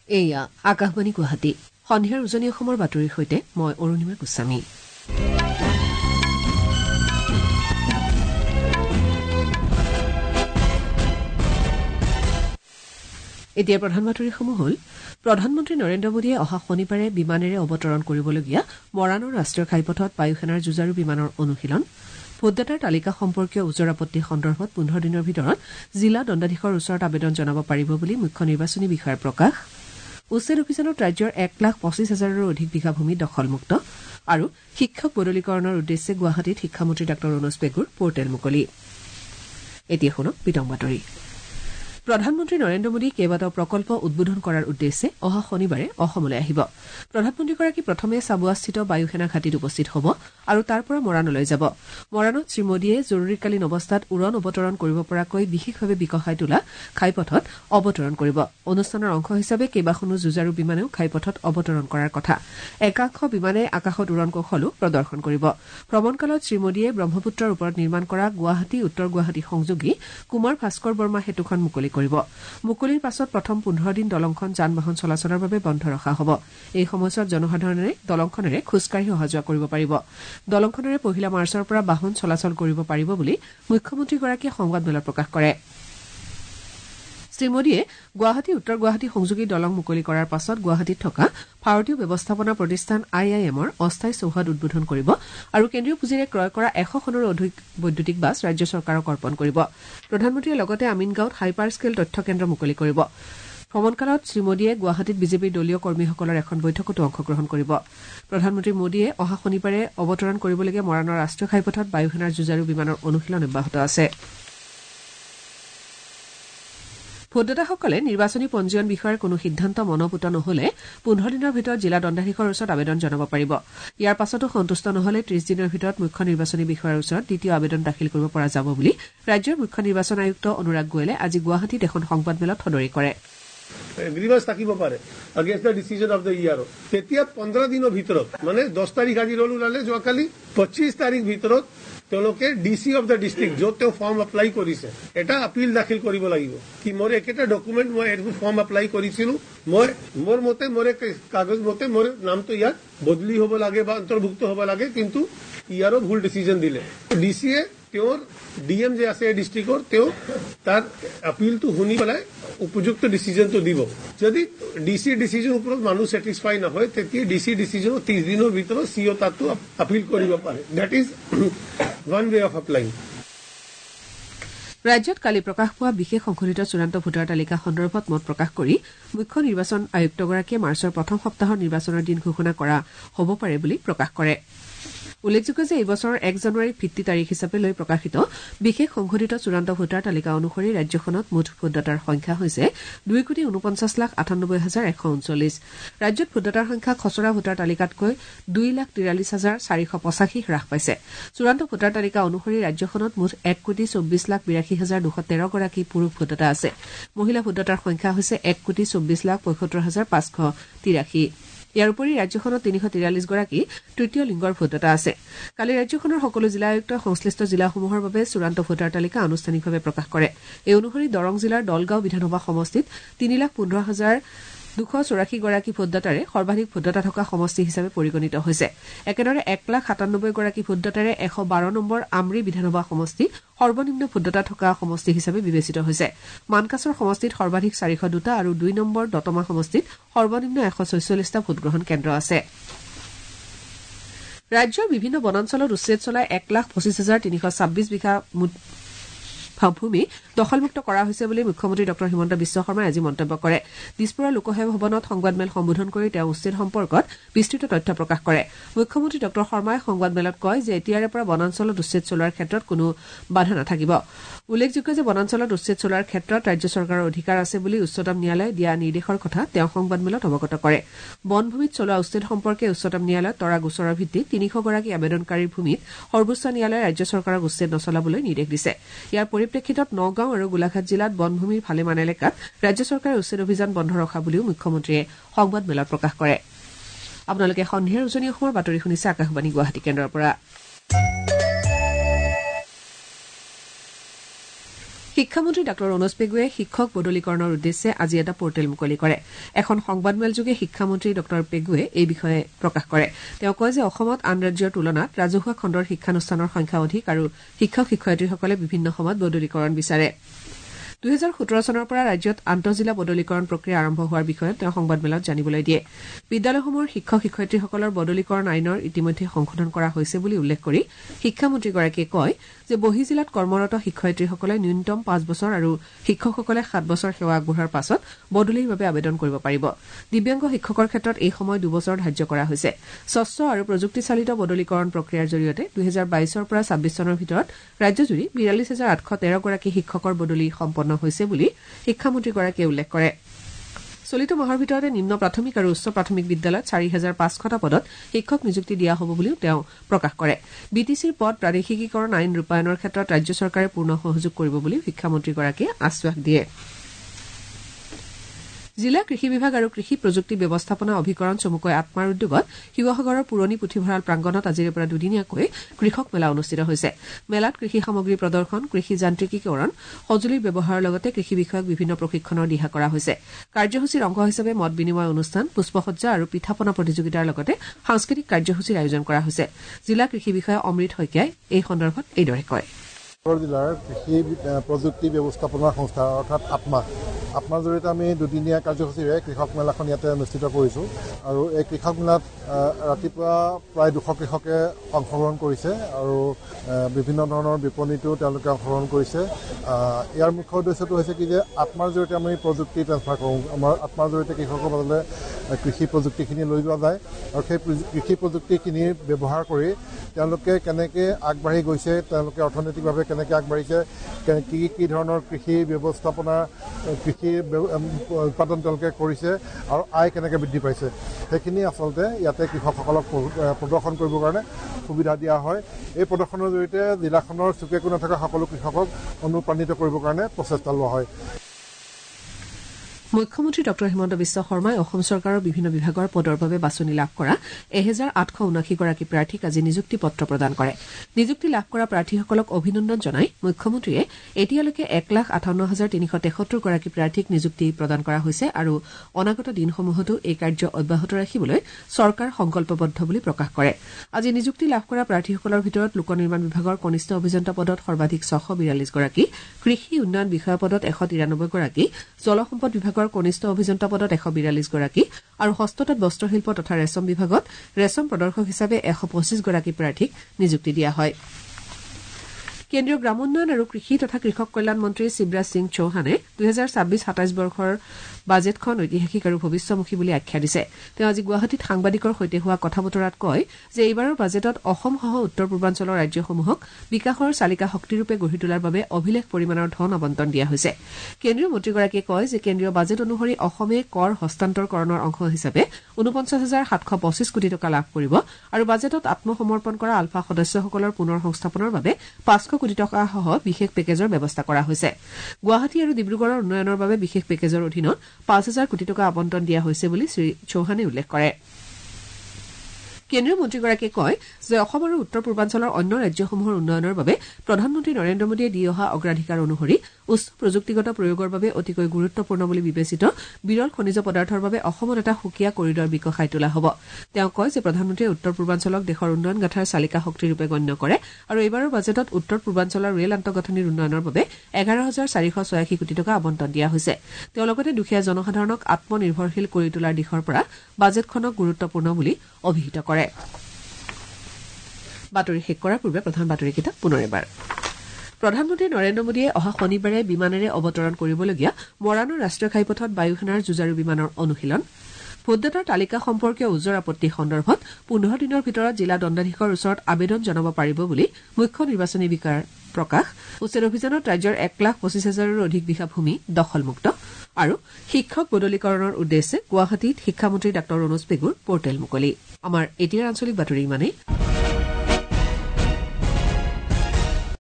এয়া আকাশবাণী গুৱাহাটী সন্ধিয়াৰ উজনি অসমৰ বাতৰিৰ সৈতে মই অৰুণিমা গোস্বামী। এতিয়া প্ৰধান বাতৰিসমূহ হ'ল প্ৰধানমন্ত্ৰী নৰেন্দ্ৰ মোদীয়ে অহা শনিবাৰে বিমানেৰে অৱতৰণ কৰিবলগীয়া মৰাণৰ ৰাষ্ট্ৰীয় ঘাইপথত বায়ুসেনাৰ যুঁজাৰু বিমানৰ অনুশীলন, ভোটদাতাৰ তালিকা সম্পৰ্কীয় ওজৰ আপত্তি সন্দৰ্ভত 15 দিনৰ ভিতৰত জিলা দণ্ডাধীশৰ ওচৰত আবেদন জনাব পাৰিব বুলি মুখ্য নিৰ্বাচনী বিষয়াৰ প্ৰকাশ, উচ্ছেদ অভিযানত ৰাজ্যৰ 1,25,000ৰো অধিক বিঘা ভূমি দখলমুক্ত আৰু শিক্ষক বদলীকৰণৰ উদ্দেশ্যে গুৱাহাটীত শিক্ষামন্ত্ৰী ডাঃ ৰণোজ পেগুৰ পৰ্টেল মুকলি। এতিয়া শুনক বিতং বাতৰি। প্ৰধানমন্ত্ৰী নৰেন্দ্ৰ মোদী কেইবাটাও প্ৰকল্প উদ্বোধন কৰাৰ উদ্দেশ্যে অহা শনিবাৰে অসমলৈ আহিব। প্ৰধানমন্ত্ৰীগৰাকী প্ৰথমে চাবুৱাস্থিত বায়ুসেনা ঘাটীত উপস্থিত হ'ব আৰু তাৰ পৰা মৰাণলৈ যাব। মৰাণত শ্ৰীমোদীয়ে জৰুৰীকালীন অৱস্থাত উৰণ অৱতৰণ কৰিব পৰাকৈ বিশেষভাৱে বিকশাই তোলা ঘাইপথত অৱতৰণ কৰিব। অনুষ্ঠানৰ অংশ হিচাপে কেইবাখনো যুঁজাৰু বিমানেও ঘাইপথত অৱতৰণ কৰাৰ কথা। একাংশ বিমানে আকাশত উৰণ কৌশলো প্ৰদৰ্শন কৰিব। ভ্ৰমণকালত শ্ৰীমোদীয়ে ব্ৰহ্মপুত্ৰৰ ওপৰত নিৰ্মাণ কৰা গুৱাহাটী উত্তৰ গুৱাহাটী সংযোগী কুমাৰ ভাস্কৰ বৰ্মা সেতুখন মুকলি কৰিব। মুকলিৰ পাছত প্ৰথম 15 দিন দলংখন যান বাহন চলাচলৰ বাবে বন্ধ ৰখা হ'ব। এই সময়ছোৱাত জনসাধাৰণে দলংখনেৰে খোজকাঢ়ি অহা যোৱা কৰিব পাৰিব। দলংখনেৰে 1 মাৰ্চৰ পৰা বাহন চলাচল কৰিব পাৰিব বুলি মুখ্যমন্ত্ৰীগৰাকীয়ে সংবাদমেলত প্ৰকাশ কৰে। শ্ৰীমোদীয়ে গুৱাহাটী উত্তৰ গুৱাহাটী সংযোগী দলং মুকলি কৰাৰ পাছত গুৱাহাটীত থকা ভাৰতীয় ব্যৱস্থাপনা প্ৰতিষ্ঠান IIMৰ অস্থায়ী চৌহদ উদ্বোধন কৰিব আৰু কেন্দ্ৰীয় পুঁজিৰে ক্ৰয় কৰা 100খনৰো অধিক বৈদ্যুতিক বাছ ৰাজ্য চৰকাৰক অৰ্পণ কৰিব। প্ৰধানমন্ত্ৰীয়ে লগতে আমিনগাঁৱত হাইপাৰ স্কেল তথ্য কেন্দ্ৰ মুকলি কৰিব। ভ্ৰমণকালত শ্ৰীমোদীয়ে গুৱাহাটীত বিজেপিৰ দলীয় কৰ্মীসকলৰ এখন বৈঠকতো অংশগ্ৰহণ কৰিব। প্ৰধানমন্ত্ৰী মোদীয়ে অহা শনিবাৰে অৱতৰণ কৰিবলগীয়া মৰাণৰ ৰাষ্ট্ৰীয় ঘাইপথত বায়ুসেনাৰ যুঁজাৰু বিমানৰ অনুশীলন অব্যাহত আছে। ভোটদাতাসকলে নিৰ্বাচনী পঞ্জীয়ন বিষয়ৰ কোনো সিদ্ধান্ত মনপুত নহলে 15 দিনৰ ভিতৰত জিলা দণ্ডাধীশৰ ওচৰত আবেদন জনাব পাৰিব। ইয়াৰ পাছতো সন্তুষ্ট নহলে 30 দিনৰ ভিতৰত মুখ্য নিৰ্বাচনী বিষয়াৰ ওচৰত দ্বিতীয় আবেদন দাখিল কৰিব পৰা যাব বুলি ৰাজ্যৰ মুখ্য নিৰ্বাচন আয়ুক্ত অনুৰাগ গোৱেলে আজি গুৱাহাটীত এখন সংবাদমেলত সদৰি কৰে। গ্ৰিভান্স থাকিব পাৰে against the decision of the year. তেতিয়া 15 দিনৰ ভিতৰত মানে 10 তাৰিখ আজি ৰল ওলালে যোৱাকালি 25 তাৰিখ ভিতৰত তেওঁলোকে ডিচি অফ দ্য ডিষ্ট্ৰিক্ট য'ত তেওঁ ফৰ্ম এপ্লাই কৰিছে এটা আপিল দাখিল কৰিব লাগিব কি মোৰ একেটা ডকুমেণ্ট মই এইটো ফৰ্ম এপ্লাই কৰিছিলো মই মোৰ মতে মোৰ কাগজ মতে মোৰ নামটো ইয়াত বদলি হ'ব লাগে বা অন্তৰ্ভুক্ত হ'ব লাগে কিন্তু ইয়াৰো ভুল ডিচিজন দিলে। ডিচিয়ে তেওঁৰ ডিএম যে আছে ডিষ্ট্ৰিক্টৰ তেওঁ তাৰ আপিলটো শুনি পেলাই উপযুক্ত ডিচিজনটো দিব। যদি ডিচি ডিচিজনৰ ওপৰত মানুহ ছেটিছফাই নহয় তেতিয়া ডিচি ডিচিজনৰ 30 দিনৰ ভিতৰত সিও তাতো আপিল কৰিব পাৰে। That is one way of applying. ৰাজ্যত কালি প্ৰকাশ পোৱা বিশেষ সংশোধিত চূড়ান্ত ভোটাৰ তালিকা সন্দৰ্ভত মত প্ৰকাশ কৰি মুখ্য নিৰ্বাচন আয়ুক্তগৰাকীয়ে মাৰ্চৰ প্ৰথম সপ্তাহৰ নিৰ্বাচনৰ দিন ঘোষণা কৰা হ'ব পাৰে বুলি প্ৰকাশ কৰে। উল্লেখযোগ্য যে এই বছৰৰ 1 জানুৱাৰীক ভিত্তি তাৰিখ হিচাপে লৈ প্ৰকাশিত বিশেষ সংশোধিত চূড়ান্ত ভোটাৰ তালিকা অনুসৰি ৰাজ্যখনত মুঠ ভোটদাতাৰ সংখ্যা হৈছে 2,49,98,139। ৰাজ্যত ভোটদাতাৰ সংখ্যা খচৰা ভোটাৰ তালিকাতকৈ 2,43,485 হ্ৰাস পাইছে। চূড়ান্ত ভোটাৰ তালিকা অনুসৰি ৰাজ্যখনত মুঠ 1,24,82,213 গৰাকী পুৰুষ ভোটদাতা আছে। মহিলা ভোটদাতাৰ সংখ্যা হৈছে 1,24,75,583। ইয়াৰ উপৰি ৰাজ্যখনত 343 গৰাকী তৃতীয় লিংগৰ ভোটদাতা আছে। কালি ৰাজ্যখনৰ সকলো জিলা আয়ুক্তই সংশ্লিষ্ট জিলাসমূহৰ বাবে চূড়ান্ত ভোটাৰ তালিকা আনুষ্ঠানিকভাৱে প্ৰকাশ কৰে। এই অনুসৰি দৰং জিলাৰ দলগাঁও বিধানসভা সমষ্টিত 3,15,284 গৰাকী ভোটদাতাৰে সৰ্বাধিক ভোটদাতা থকা সমষ্টি হিচাপে পৰিগণিত হৈছে। একেদৰে 1,97 গৰাকী ভোটদাতাৰে 112 নম্বৰ আমৰি বিধানসভা সমষ্টি সৰ্বনিম্ন ভোটদাতা থকা সমষ্টি হিচাপে বিবেচিত হৈছে। মানকাছৰ সমষ্টিত সৰ্বাধিক 402টা আৰু 2 নম্বৰ দতমা সমষ্টিত সৰ্বনিম্ন 146টা ভোটগ্ৰহণ কেন্দ্ৰ আছে। ৰাজ্যৰ বিভিন্ন বনাঞ্চলত উচ্ছেদ চলাই 1,25,326 বিঘা ভূমি দখলমুক্ত কৰা হৈছে বুলি মুখ্যমন্ত্ৰী ডঃ হিমন্ত বিশ্ব শৰ্মাই আজি মন্তব্য কৰে। দিছপুৰৰ লোকসেৱা ভৱনত সংবাদমেল সম্বোধন কৰি তেওঁ উচ্ছেদ সম্পৰ্কত বিস্তৃত তথ্য প্ৰকাশ কৰে। মুখ্যমন্ত্ৰী ডঃ শৰ্মাই সংবাদমেলত কয় যে এতিয়াৰে পৰা বনাঞ্চলত উচ্ছেদ চলোৱাৰ ক্ষেত্ৰত কোনো বাধা নাথাকিব। উল্লেখযোগ্য যে বনাঞ্চলত উচ্ছেদ চলোৱাৰ ক্ষেত্ৰত ৰাজ্য চৰকাৰৰ অধিকাৰ আছে বুলি উচ্চতম ন্যায়ালয়ে দিয়া নিৰ্দেশৰ কথা তেওঁ সংবাদমেলত অৱগত কৰে। বনভূমিত চলোৱা উচ্ছেদ সম্পৰ্কে উচ্চতম ন্যায়ালয়ত তৰা গোচৰৰ ভিত্তিত 300 গৰাকী আবেদনকাৰীৰ ভূমিত সৰ্বোচ্চ ন্যায়ালয়ে ৰাজ্য চৰকাৰক উচ্ছেদ নচলাবলৈ নিৰ্দেশ দিছে। ইয়াৰ পৰিপ্ৰেক্ষিতত নগাঁও আৰু গোলাঘাট জিলাত বনভূমিৰ ভালেমান এলেকাত ৰাজ্য চৰকাৰে উচ্ছেদ অভিযান বন্ধ ৰখা বুলিও মুখ্যমন্ত্ৰীয়ে সংবাদমেলত প্ৰকাশ কৰে। আপোনালোকে সন্ধিয়াৰ উজনি অসমৰ বাতৰি শুনিছে আকাশবাণী গুৱাহাটী কেন্দ্ৰৰ পৰা। শিক্ষামন্ত্ৰী ডাঃ ৰণোজ পেগুৱে শিক্ষক বদলীকৰণৰ উদ্দেশ্যে আজি এটা পৰ্টেল মুকলি কৰে। এখন সংবাদমেলযোগে শিক্ষামন্ত্ৰী ডাঃ পেগুৱে এই বিষয়ে প্ৰকাশ কৰে। তেওঁ কয় যে অসমত আন ৰাজ্যৰ তুলনাত ৰাজহুৱা খণ্ডৰ শিক্ষানুষ্ঠানৰ সংখ্যা অধিক আৰু শিক্ষক শিক্ষয়িত্ৰীসকলে বিভিন্ন সময়ত বদলীকৰণ বিচাৰে। 2017 চনৰ পৰা ৰাজ্যত আন্তঃজিলা বদলীকৰণ প্ৰক্ৰিয়া আৰম্ভ হোৱাৰ বিষয়ে তেওঁ সংবাদমেলত জানিবলৈ দিয়ে। বিদ্যালয়সমূহৰ শিক্ষক শিক্ষয়িত্ৰীসকলৰ বদলীকৰণ আইনৰ ইতিমধ্যে সংশোধন কৰা হৈছে বুলি উল্লেখ কৰি শিক্ষামন্ত্ৰীগৰাকীয়ে কয় যে বহিজিলাত কৰ্মৰত শিক্ষয়িত্ৰীসকলে ন্যূনতম 5 বছৰ আৰু শিক্ষকসকলে 7 বছৰ সেৱা আগবঢ়োৱাৰ পাছত বদলিৰ বাবে আবেদন কৰিব পাৰিব। দিব্যাংগ শিক্ষকৰ ক্ষেত্ৰত এই সময় 2 বছৰ ধাৰ্য কৰা হৈছে। স্বচ্ছ আৰু প্ৰযুক্তিচালিত বদলীকৰণ প্ৰক্ৰিয়াৰ জৰিয়তে 2022 পৰা 26 চনৰ ভিতৰত ৰাজ্যজুৰি 42,813 গৰাকী শিক্ষকৰ বদলি সম্পন্ন হৈছে বুলি শিক্ষামন্ত্ৰীগৰাকীয়ে উল্লেখ কৰে। চলিত মাহৰ ভিতৰতে নিম্ন প্ৰাথমিক আৰু উচ্চ প্ৰাথমিক বিদ্যালয়ত 4,500টা পদত শিক্ষক নিযুক্তি দিয়া হ'ব বুলিও তেওঁ প্ৰকাশ কৰে। বিটিচিৰ পদ প্ৰাদেশিকীকৰণ আইন ৰূপায়ণৰ ক্ষেত্ৰত ৰাজ্য চৰকাৰে পূৰ্ণ সহযোগ কৰিব বুলি শিক্ষামন্ত্ৰীগৰাকীয়ে আশ্বাস দিয়ে। জিলা কৃষি বিভাগ আৰু কৃষি প্ৰযুক্তি ব্যৱস্থাপনা অভিকৰণ চমুকৈ আত্মাৰ উদ্যোগত শিৱসাগৰৰ পুৰণি পুথিভঁৰাল প্ৰাংগণত আজিৰে পৰা দুদিনীয়াকৈ কৃষক মেলা অনুষ্ঠিত হৈছে। মেলাত কৃষি সামগ্ৰী প্ৰদৰ্শন, কৃষি যান্ত্ৰিকীকৰণ, সঁজুলিৰ ব্যৱহাৰৰ লগতে কৃষি বিষয়ক বিভিন্ন প্ৰশিক্ষণৰ দিহা কৰা হৈছে। কাৰ্যসূচীৰ অংশ হিচাপে মত বিনিময় অনুষ্ঠান, পুষ্পসজ্জা আৰু পিঠাপনা প্ৰতিযোগিতাৰ লগতে সাংস্কৃতিক কাৰ্যসূচীৰ আয়োজন কৰা হৈছে। জিলা কৃষি বিষয়া অমৃত শইকীয়াই এই সন্দৰ্ভত এইদৰে কয়। জিলাৰ কৃষি প্ৰযুক্তি ব্যৱস্থাপনা সংস্থা অৰ্থাৎ আত্মাৰ জৰিয়তে আমি দুদিনীয়া কাৰ্যসূচীৰে কৃষক মেলাখন ইয়াতে অনুষ্ঠিত কৰিছোঁ আৰু এই কৃষক মেলাত ৰাতিপুৱা প্ৰায় 200 কৃষকে অংশগ্ৰহণ কৰিছে আৰু বিভিন্ন ধৰণৰ বিপণীতো তেওঁলোকে অংশগ্ৰহণ কৰিছে। ইয়াৰ মুখ্য উদ্দেশ্যটো হৈছে কি যে আত্মাৰ জৰিয়তে আমি প্ৰযুক্তি ট্ৰেন্সফাৰ কৰোঁ। আমাৰ আত্মাৰ জৰিয়তে কৃষকৰ মাজলৈ কৃষি প্ৰযুক্তিখিনি লৈ যোৱা যায় আৰু সেই কৃষি প্ৰযুক্তিখিনি ব্যৱহাৰ কৰি তেওঁলোকে কেনেকৈ আগবাঢ়ি গৈছে, তেওঁলোকে অৰ্থনৈতিকভাৱে কেনেকৈ আগবাঢ়িছে, কি ধৰণৰ কৃষি ব্যৱস্থাপনা কৃষি উৎপাদন তেওঁলোকে কৰিছে আৰু আয় কেনেকৈ বৃদ্ধি পাইছে, সেইখিনি আচলতে ইয়াতে কৃষকসকলক প্ৰদৰ্শন কৰিবৰ কাৰণে সুবিধা দিয়া হয়। এই প্ৰদৰ্শনৰ জৰিয়তে জিলাখনৰ চুকে কোণে থকা সকলো কৃষকক অনুপ্ৰাণিত কৰিবৰ কাৰণে প্ৰচেষ্টা লোৱা হয়। মুখ্যমন্ত্ৰী ডঃ হিমন্ত বিশ্ব শৰ্মাই অসম চৰকাৰৰ বিভিন্ন বিভাগৰ পদৰ বাবে বাছনি লাভ কৰা 1,879 গৰাকী প্ৰাৰ্থীক আজি নিযুক্তি পত্ৰ প্ৰদান কৰে। নিযুক্তি লাভ কৰা প্ৰাৰ্থীসকলক অভিনন্দন জনাই মুখ্যমন্ত্ৰীয়ে এতিয়ালৈকে 1,58,373 গৰাকী প্ৰাৰ্থীক নিযুক্তি প্ৰদান কৰা হৈছে আৰু অনাগত দিনসমূহতো এই কাৰ্য অব্যাহত ৰাখিবলৈ চৰকাৰ সংকল্পবদ্ধ বুলি প্ৰকাশ কৰে। আজি নিযুক্তি লাভ কৰা প্ৰাৰ্থীসকলৰ ভিতৰত লোক নিৰ্মাণ বিভাগৰ কনিষ্ঠ অভিযন্তা পদত সৰ্বাধিক 642 গৰাকী, কৃষি উন্নয়ন বিষয়া পদত 193 গৰাকী, জলসম্পদ বিভাগৰ কনিষ্ঠ অভিযন্তা পদত 142 গৰাকী আৰু হস্ততাঁত বস্ত্ৰশিল্প তথা ৰেচম বিভাগত ৰেচম প্ৰদৰ্শক হিচাপে 125 গৰাকী প্ৰাৰ্থীক নিযুক্তি দিয়া হয়। কেন্দ্ৰীয় গ্ৰামোন্নয়ন আৰু কৃষি তথা কৃষক কল্যাণ মন্ত্ৰী শিৱৰাজ সিং চৌহানে 2026-27 বৰ্ষৰ বাজেটখন ঐতিহাসিক আৰু ভৱিষ্যমুখী বুলি আখ্যা দিছে। তেওঁ আজি গুৱাহাটীত সাংবাদিকৰ সৈতে হোৱা কথা বতৰাত কয় যে এইবাৰৰ বাজেটত অসমসহ উত্তৰ পূৰ্বাঞ্চলৰ ৰাজ্যসমূহক বিকাশৰ চালিকা শক্তিৰূপে গঢ়ি তোলাৰ বাবে অভিলেখ পৰিমাণৰ ধন আবণ্টন দিয়া হৈছে। কেন্দ্ৰীয় মন্ত্ৰীগৰাকীয়ে কয় যে কেন্দ্ৰীয় বাজেট অনুসৰি অসমে কৰ হস্তান্তৰকৰণৰ অংশ হিচাপে 49,725 কোটি টকা লাভ কৰিব আৰু বাজেটত আত্মসমৰ্পণ কৰা আলফা সদস্যসকলৰ পুনৰ সংস্থাপনৰ বাবে 500 কোটি টকাসহ বিশেষ পেকেজৰ ব্যৱস্থা কৰা হৈছে। গুৱাহাটী আৰু ডিব্ৰুগড়ৰ উন্নয়নৰ বাবে বিশেষ পেকেজৰ অধীনত 5,000 কোটি টকা আবণ্টন দিয়া হৈছে বুলি শ্ৰী চৌহানে উল্লেখ কৰে। কেন্দ্ৰীয় মন্ত্ৰীগৰাকীয়ে কয় যে অসম আৰু উত্তৰ পূৰ্বাঞ্চলৰ অন্য ৰাজ্যসমূহৰ উন্নয়নৰ বাবে প্ৰধানমন্ত্ৰী নৰেন্দ্ৰ মোদীয়ে দি অহা অগ্ৰাধিকাৰ অনুসৰি উচ্চ প্ৰযুক্তিগত প্ৰয়োগৰ বাবে অতিকৈ গুৰুত্বপূৰ্ণ বুলি বিবেচিত বিৰল খনিজ পদাৰ্থৰ বাবে অসমত এটা সুকীয়া কৰিডৰ বিকশাই তোলা হ'ব। তেওঁ কয় যে প্ৰধানমন্ত্ৰীয়ে উত্তৰ পূৰ্বাঞ্চলক দেশৰ উন্নয়ন গাঁথাৰ চালিকা শক্তিৰূপে গণ্য কৰে আৰু এইবাৰৰ বাজেটত উত্তৰ পূৰ্বাঞ্চলৰ ৰেল আন্তঃগাঁথনিৰ উন্নয়নৰ বাবে 11,486 কোটি টকা আবণ্টন দিয়া হৈছে। তেওঁ লগতে দুখীয়া জনসাধাৰণক আত্মনিৰ্ভৰশীল কৰি তোলাৰ দিশৰ পৰা বাজেটখনক গুৰুত্বপূৰ্ণ বুলি অভিহিত কৰে। বাতৰি শেষ কৰাৰ পূৰ্বে প্ৰধান বাতৰিকেইটা পুনৰ এবাৰ। প্ৰধানমন্ত্ৰী নৰেন্দ্ৰ মোদীয়ে অহা শনিবাৰে বিমানেৰে অৱতৰণ কৰিবলগীয়া মৰাণৰ ৰাষ্ট্ৰীয় ঘাইপথত বায়ুসেনাৰ যুঁজাৰু বিমানৰ অনুশীলন, ভোটদাতাৰ তালিকা সম্পৰ্কীয় ওজৰ আপত্তি সন্দৰ্ভত 15 দিনৰ ভিতৰত জিলা দণ্ডাধীশৰ ওচৰত আবেদন জনাব পাৰিব বুলি মুখ্য নিৰ্বাচনী বিষয়াৰ প্ৰকাশ। উচ্ছেদ অভিযানত ৰাজ্যৰ 1,25,000ৰো অধিক বিঘা ভূমি দখলমুক্ত আৰু শিক্ষক বদলীকৰণৰ উদ্দেশ্যে গুৱাহাটীত শিক্ষামন্ত্ৰী ডাঃ ৰণোজ পেগুৰ পৰ্টেল মুকলি। আমাৰ এতিয়াৰ আঞ্চলিক বাতৰি ইমানেই।